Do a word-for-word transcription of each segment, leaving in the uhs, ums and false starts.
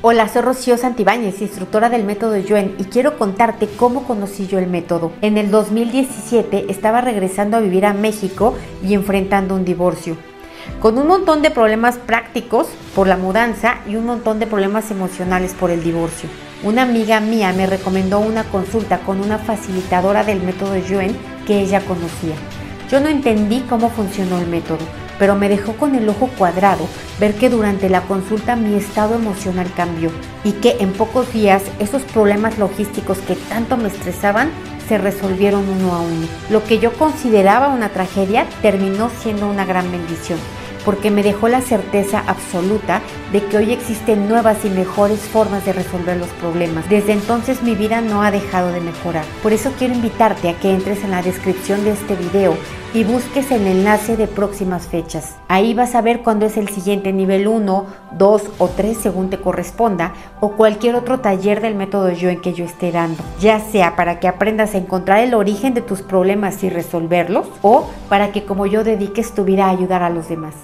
Hola, soy Rocío Santibáñez, instructora del método Yuen, y quiero contarte cómo conocí yo el método. En el dos mil diecisiete estaba regresando a vivir a México y enfrentando un divorcio, con un montón de problemas prácticos por la mudanza y un montón de problemas emocionales por el divorcio. Una amiga mía me recomendó una consulta con una facilitadora del método Yuen que ella conocía. Yo no entendí cómo funcionó el método, pero me dejó con el ojo cuadrado ver que durante la consulta mi estado emocional cambió y que en pocos días esos problemas logísticos que tanto me estresaban se resolvieron uno a uno. Lo que yo consideraba una tragedia terminó siendo una gran bendición, porque me dejó la certeza absoluta de que hoy existen nuevas y mejores formas de resolver los problemas. Desde entonces mi vida no ha dejado de mejorar. Por eso quiero invitarte a que entres en la descripción de este video y busques el enlace de próximas fechas. Ahí vas a ver cuándo es el siguiente nivel uno, dos o tres según te corresponda, o cualquier otro taller del método Yuen que yo esté dando, ya sea para que aprendas a encontrar el origen de tus problemas y resolverlos, o para que como yo dediques tu vida a ayudar a los demás.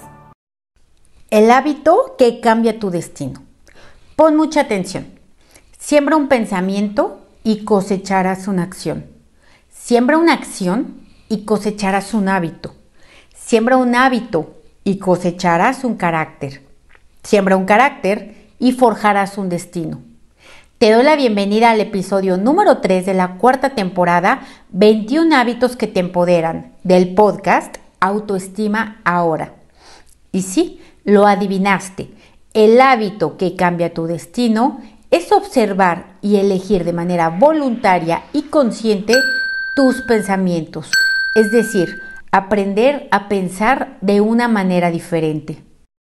El hábito que cambia tu destino. Pon mucha atención. Siembra un pensamiento y cosecharás una acción. Siembra una acción y cosecharás un hábito. Siembra un hábito y cosecharás un carácter. Siembra un carácter y forjarás un destino. Te doy la bienvenida al episodio número tres de la cuarta temporada, veintiún hábitos que te empoderan, del podcast Autoestima Ahora. Y sí, lo adivinaste, el hábito que cambia tu destino es observar y elegir de manera voluntaria y consciente tus pensamientos, es decir, aprender a pensar de una manera diferente.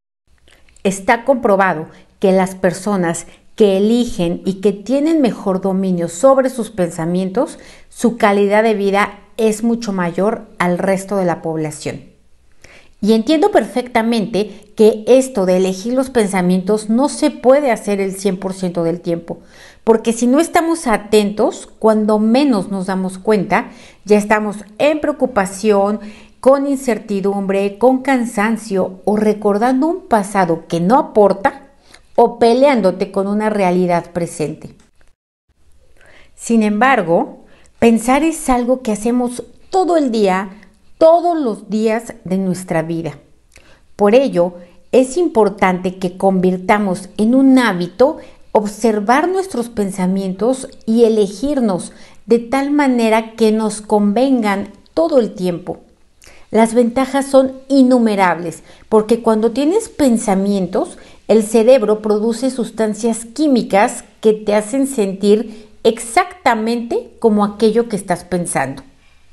Está comprobado que las personas que eligen y que tienen mejor dominio sobre sus pensamientos, su calidad de vida es mucho mayor al resto de la población. Y entiendo perfectamente que esto de elegir los pensamientos no se puede hacer el cien por ciento del tiempo, porque si no estamos atentos, cuando menos nos damos cuenta, ya estamos en preocupación, con incertidumbre, con cansancio o recordando un pasado que no aporta o peleándote con una realidad presente. Sin embargo, pensar es algo que hacemos todo el día, todos los días de nuestra vida. Por ello, es importante que convirtamos en un hábito observar nuestros pensamientos y elegirnos de tal manera que nos convengan todo el tiempo. Las ventajas son innumerables, porque cuando tienes pensamientos, el cerebro produce sustancias químicas que te hacen sentir exactamente como aquello que estás pensando.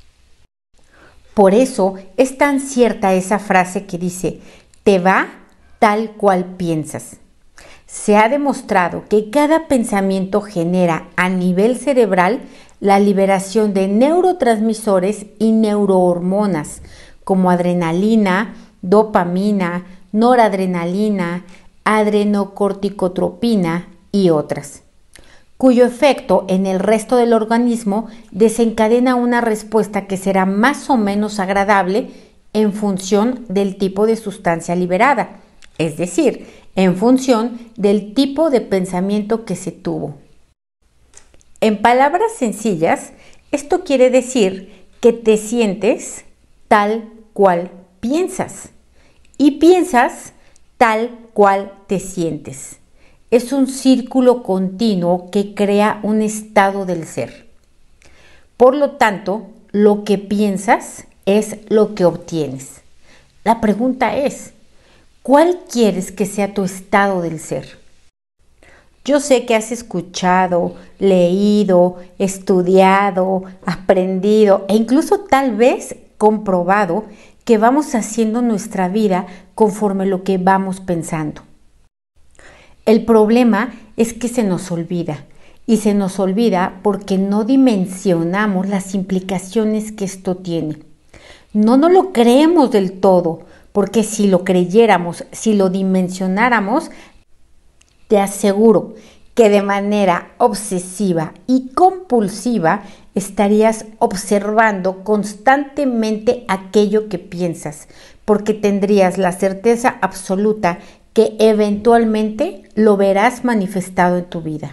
Por eso es tan cierta esa frase que dice, te va tal cual piensas. Se ha demostrado que cada pensamiento genera a nivel cerebral la liberación de neurotransmisores y neurohormonas como adrenalina, dopamina, noradrenalina, adrenocorticotropina y otras, cuyo efecto en el resto del organismo desencadena una respuesta que será más o menos agradable en función del tipo de sustancia liberada, es decir, en función del tipo de pensamiento que se tuvo. En palabras sencillas, esto quiere decir que te sientes tal cual piensas y piensas tal cual te sientes. Es un círculo continuo que crea un estado del ser. Por lo tanto, lo que piensas es lo que obtienes. La pregunta es, ¿cuál quieres que sea tu estado del ser? Yo sé que has escuchado, leído, estudiado, aprendido e incluso tal vez comprobado que vamos haciendo nuestra vida conforme lo que vamos pensando. El problema es que se nos olvida, y se nos olvida porque no dimensionamos las implicaciones que esto tiene. No nos lo creemos del todo, porque si lo creyéramos, si lo dimensionáramos, te aseguro que de manera obsesiva y compulsiva estarías observando constantemente aquello que piensas, porque tendrías la certeza absoluta que eventualmente lo verás manifestado en tu vida.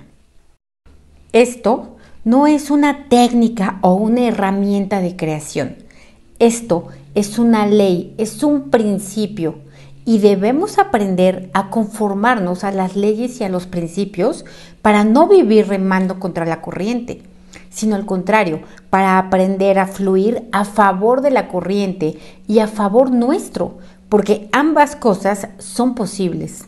Esto no es una técnica o una herramienta de creación. Esto es una ley, es un principio y debemos aprender a conformarnos a las leyes y a los principios para no vivir remando contra la corriente, sino al contrario, para aprender a fluir a favor de la corriente y a favor nuestro, porque ambas cosas son posibles.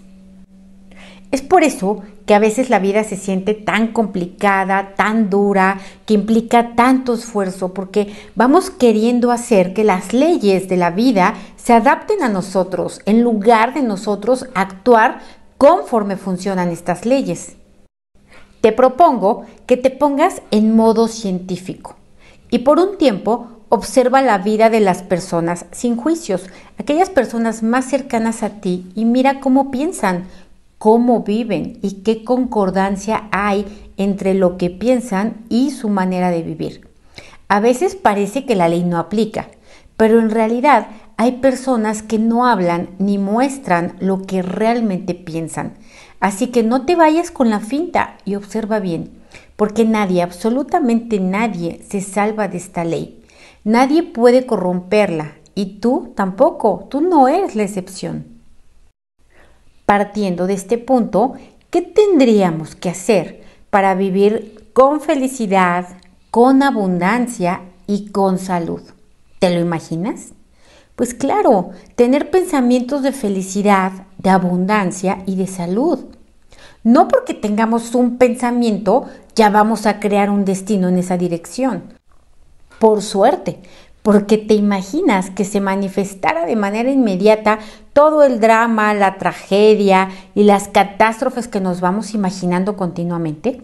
Es por eso que a veces la vida se siente tan complicada, tan dura, que implica tanto esfuerzo, porque vamos queriendo hacer que las leyes de la vida se adapten a nosotros, en lugar de nosotros actuar conforme funcionan estas leyes. Te propongo que te pongas en modo científico y por un tiempo observa la vida de las personas sin juicios, aquellas personas más cercanas a ti, y mira cómo piensan, cómo viven y qué concordancia hay entre lo que piensan y su manera de vivir. A veces parece que la ley no aplica, pero en realidad hay personas que no hablan ni muestran lo que realmente piensan. Así que no te vayas con la finta y observa bien, porque nadie, absolutamente nadie, se salva de esta ley. Nadie puede corromperla y tú tampoco, tú no eres la excepción. Partiendo de este punto, ¿qué tendríamos que hacer para vivir con felicidad, con abundancia y con salud? ¿Te lo imaginas? Pues claro, tener pensamientos de felicidad, de abundancia y de salud. No porque tengamos un pensamiento ya vamos a crear un destino en esa dirección. Por suerte, porque te imaginas que se manifestara de manera inmediata todo el drama, la tragedia y las catástrofes que nos vamos imaginando continuamente.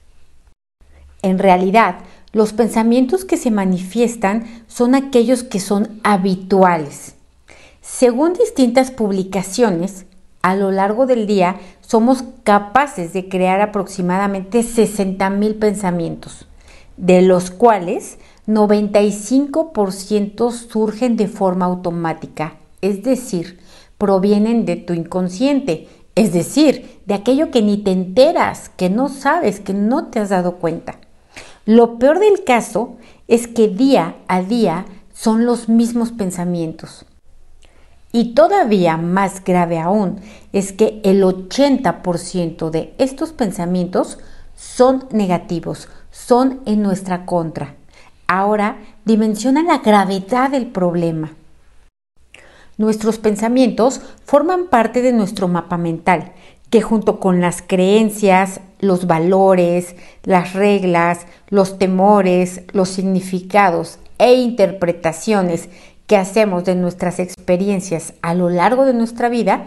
En realidad, los pensamientos que se manifiestan son aquellos que son habituales. Según distintas publicaciones, a lo largo del día somos capaces de crear aproximadamente sesenta mil pensamientos, de los cuales noventa y cinco por ciento surgen de forma automática, es decir, provienen de tu inconsciente, es decir, de aquello que ni te enteras, que no sabes, que no te has dado cuenta. Lo peor del caso es que día a día son los mismos pensamientos. Y todavía más grave aún es que el ochenta por ciento de estos pensamientos son negativos, son en nuestra contra. Ahora dimensiona la gravedad del problema. Nuestros pensamientos forman parte de nuestro mapa mental, que junto con las creencias, los valores, las reglas, los temores, los significados e interpretaciones que hacemos de nuestras experiencias a lo largo de nuestra vida,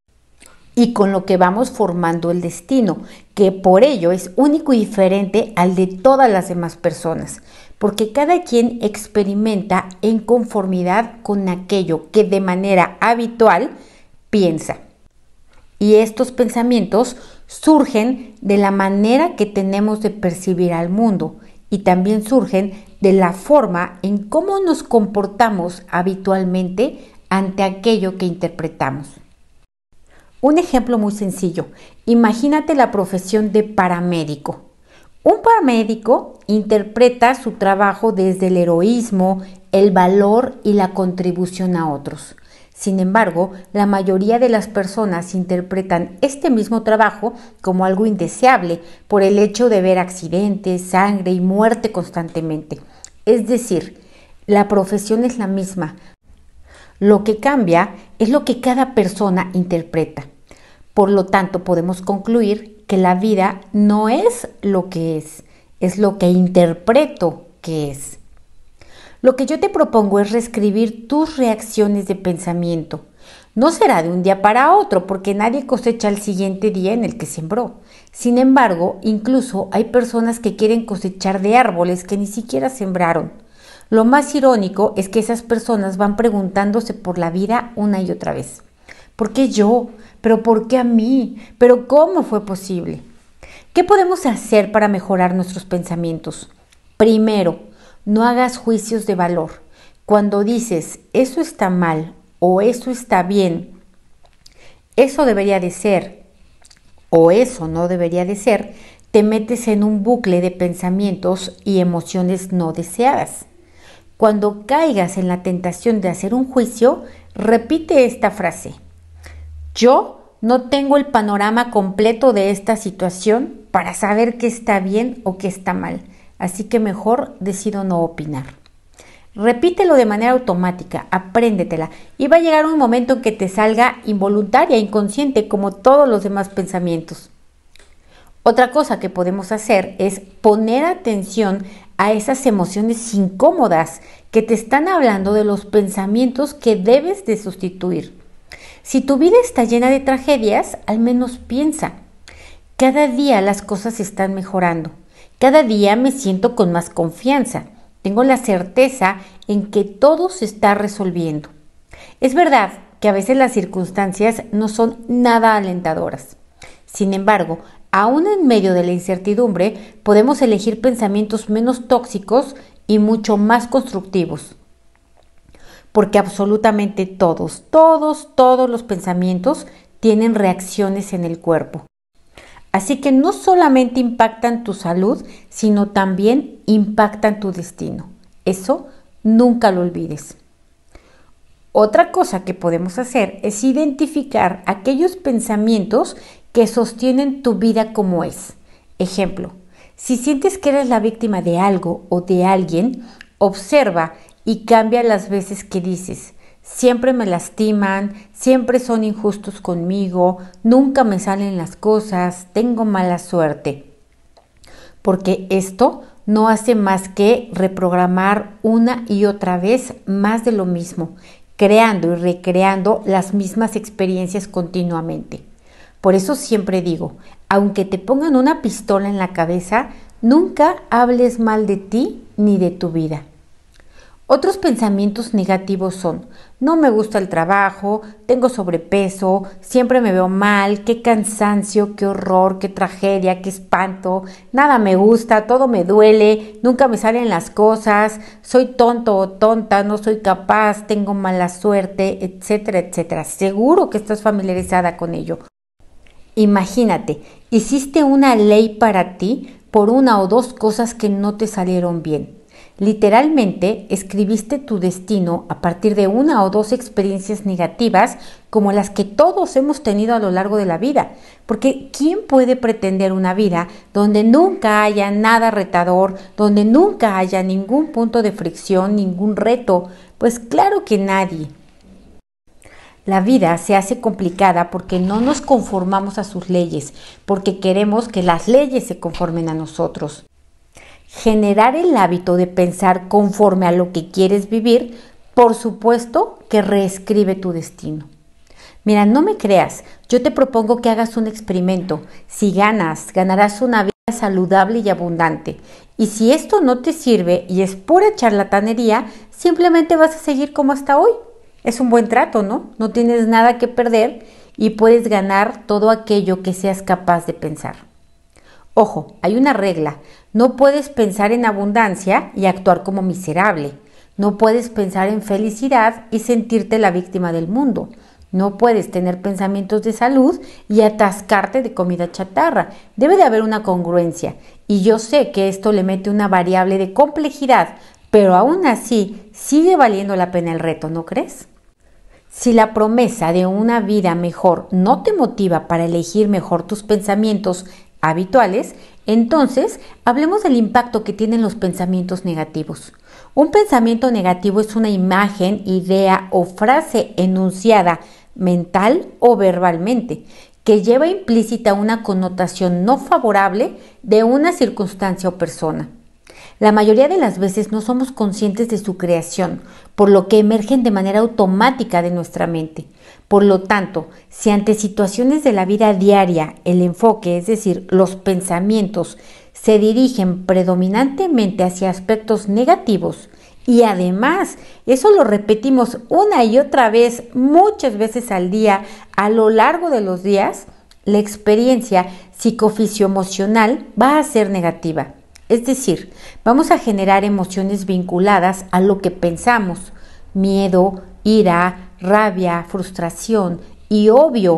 y con lo que vamos formando el destino, que por ello es único y diferente al de todas las demás personas, porque cada quien experimenta en conformidad con aquello que de manera habitual piensa. Y estos pensamientos surgen de la manera que tenemos de percibir al mundo y también surgen de la forma en cómo nos comportamos habitualmente ante aquello que interpretamos. Un ejemplo muy sencillo. Imagínate la profesión de paramédico. Un paramédico interpreta su trabajo desde el heroísmo, el valor y la contribución a otros. Sin embargo, la mayoría de las personas interpretan este mismo trabajo como algo indeseable por el hecho de ver accidentes, sangre y muerte constantemente. Es decir, la profesión es la misma. Lo que cambia es lo que cada persona interpreta. Por lo tanto, podemos concluir que la vida no es lo que es, es lo que interpreto que es. Lo que yo te propongo es reescribir tus reacciones de pensamiento. No será de un día para otro, porque nadie cosecha el siguiente día en el que sembró. Sin embargo, incluso hay personas que quieren cosechar de árboles que ni siquiera sembraron. Lo más irónico es que esas personas van preguntándose por la vida una y otra vez. ¿Por qué yo? ¿Pero por qué a mí? ¿Pero cómo fue posible? ¿Qué podemos hacer para mejorar nuestros pensamientos? Primero, no hagas juicios de valor. Cuando dices eso está mal o eso está bien, eso debería de ser o eso no debería de ser, te metes en un bucle de pensamientos y emociones no deseadas. Cuando caigas en la tentación de hacer un juicio, repite esta frase: yo no tengo el panorama completo de esta situación para saber qué está bien o qué está mal, así que mejor decido no opinar. Repítelo de manera automática, apréndetela, y va a llegar un momento en que te salga involuntaria, inconsciente, como todos los demás pensamientos. Otra cosa que podemos hacer es poner atención a esas emociones incómodas que te están hablando de los pensamientos que debes de sustituir. Si tu vida está llena de tragedias, al menos piensa: cada día las cosas están mejorando, cada día me siento con más confianza, tengo la certeza en que todo se está resolviendo. Es verdad que a veces las circunstancias no son nada alentadoras. Sin embargo, aún en medio de la incertidumbre, podemos elegir pensamientos menos tóxicos y mucho más constructivos. Porque absolutamente todos, todos, todos los pensamientos tienen reacciones en el cuerpo. Así que no solamente impactan tu salud, sino también impactan tu destino. Eso nunca lo olvides. Otra cosa que podemos hacer es identificar aquellos pensamientos que sostienen tu vida como es. Ejemplo, si sientes que eres la víctima de algo o de alguien, observa y cambia las veces que dices: siempre me lastiman, siempre son injustos conmigo, nunca me salen las cosas, tengo mala suerte. Porque esto no hace más que reprogramar una y otra vez más de lo mismo, creando y recreando las mismas experiencias continuamente. Por eso siempre digo, aunque te pongan una pistola en la cabeza, nunca hables mal de ti ni de tu vida. Otros pensamientos negativos son: no me gusta el trabajo, tengo sobrepeso, siempre me veo mal, qué cansancio, qué horror, qué tragedia, qué espanto, nada me gusta, todo me duele, nunca me salen las cosas, soy tonto o tonta, no soy capaz, tengo mala suerte, etcétera, etcétera. Seguro que estás familiarizada con ello. Imagínate, hiciste una ley para ti por una o dos cosas que no te salieron bien. Literalmente, escribiste tu destino a partir de una o dos experiencias negativas como las que todos hemos tenido a lo largo de la vida. Porque ¿quién puede pretender una vida donde nunca haya nada retador, donde nunca haya ningún punto de fricción, ningún reto? Pues claro que nadie. La vida se hace complicada porque no nos conformamos a sus leyes, porque queremos que las leyes se conformen a nosotros. Generar el hábito de pensar conforme a lo que quieres vivir, por supuesto que reescribe tu destino. Mira, no me creas, yo te propongo que hagas un experimento. Si ganas, ganarás una vida saludable y abundante. Y si esto no te sirve y es pura charlatanería, simplemente vas a seguir como hasta hoy. Es un buen trato, ¿no? No tienes nada que perder y puedes ganar todo aquello que seas capaz de pensar. Ojo, hay una regla. No puedes pensar en abundancia y actuar como miserable. No puedes pensar en felicidad y sentirte la víctima del mundo. No puedes tener pensamientos de salud y atascarte de comida chatarra. Debe de haber una congruencia. Y yo sé que esto le mete una variable de complejidad, pero aún así sigue valiendo la pena el reto, ¿no crees? Si la promesa de una vida mejor no te motiva para elegir mejor tus pensamientos habituales, entonces hablemos del impacto que tienen los pensamientos negativos. Un pensamiento negativo es una imagen, idea o frase enunciada mental o verbalmente que lleva implícita una connotación no favorable de una circunstancia o persona. La mayoría de las veces no somos conscientes de su creación, por lo que emergen de manera automática de nuestra mente. Por lo tanto, si ante situaciones de la vida diaria el enfoque, es decir, los pensamientos, se dirigen predominantemente hacia aspectos negativos y además eso lo repetimos una y otra vez, muchas veces al día, a lo largo de los días, la experiencia psicofisio-emocional va a ser negativa. Es decir, vamos a generar emociones vinculadas a lo que pensamos: miedo, ira, rabia, frustración y, obvio,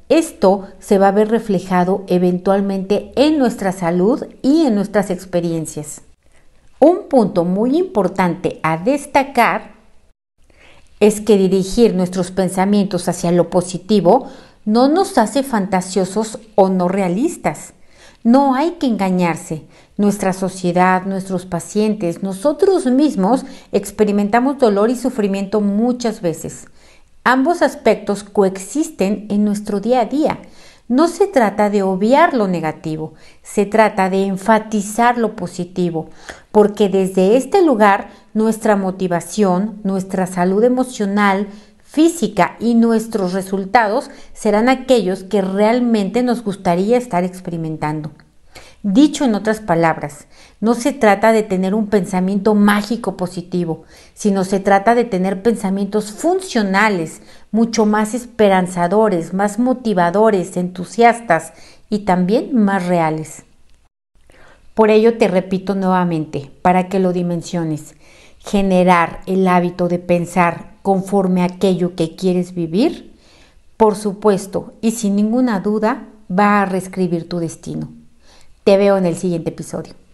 Esto se va a ver reflejado eventualmente en nuestra salud y en nuestras experiencias. Un punto muy importante a destacar es que dirigir nuestros pensamientos hacia lo positivo no nos hace fantasiosos o no realistas. No hay que engañarse. Nuestra sociedad, nuestros pacientes, nosotros mismos experimentamos dolor y sufrimiento muchas veces. Ambos aspectos coexisten en nuestro día a día. No se trata de obviar lo negativo, se trata de enfatizar lo positivo, porque desde este lugar nuestra motivación, nuestra salud emocional, física y nuestros resultados serán aquellos que realmente nos gustaría estar experimentando. Dicho en otras palabras, no se trata de tener un pensamiento mágico positivo, sino se trata de tener pensamientos funcionales, mucho más esperanzadores, más motivadores, entusiastas y también más reales. Por ello te repito nuevamente, para que lo dimensiones, generar el hábito de pensar conforme a aquello que quieres vivir, por supuesto y sin ninguna duda, va a reescribir tu destino. Te veo en el siguiente episodio.